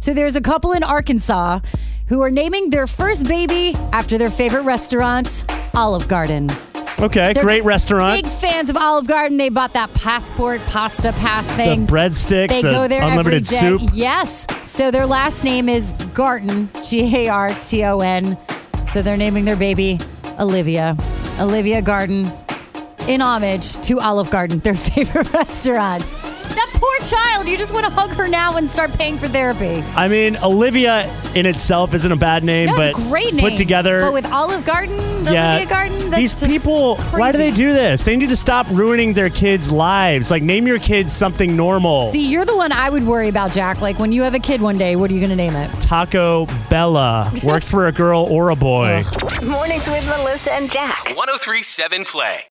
So there's a couple in Arkansas who are naming their first baby after their favorite restaurant, Olive Garden. Okay, They're great restaurant. Big fans of Olive Garden. They bought that passport pasta pass thing. The breadsticks, They go there unlimited every day. soup. Yes. So their last name is Garton, Garton. So they're naming their baby Olivia Garden, in homage to Olive Garden, their favorite restaurants. That poor child. You just want to hug her now and start paying for therapy. I mean, Olivia in itself isn't a bad name, No, but it's a great name. put together. But with Olive Garden, Olivia Garden, that's these just people, why do they crazy. do this? They need to stop ruining their kids' lives. Like, name your kids something normal. See, you're the one I would worry about, Jack. Like, when you have a kid one day, what are you going to name it? Taco Bella. Works for a girl or a boy. Mornings with Melissa and Jack. 103.7 Play.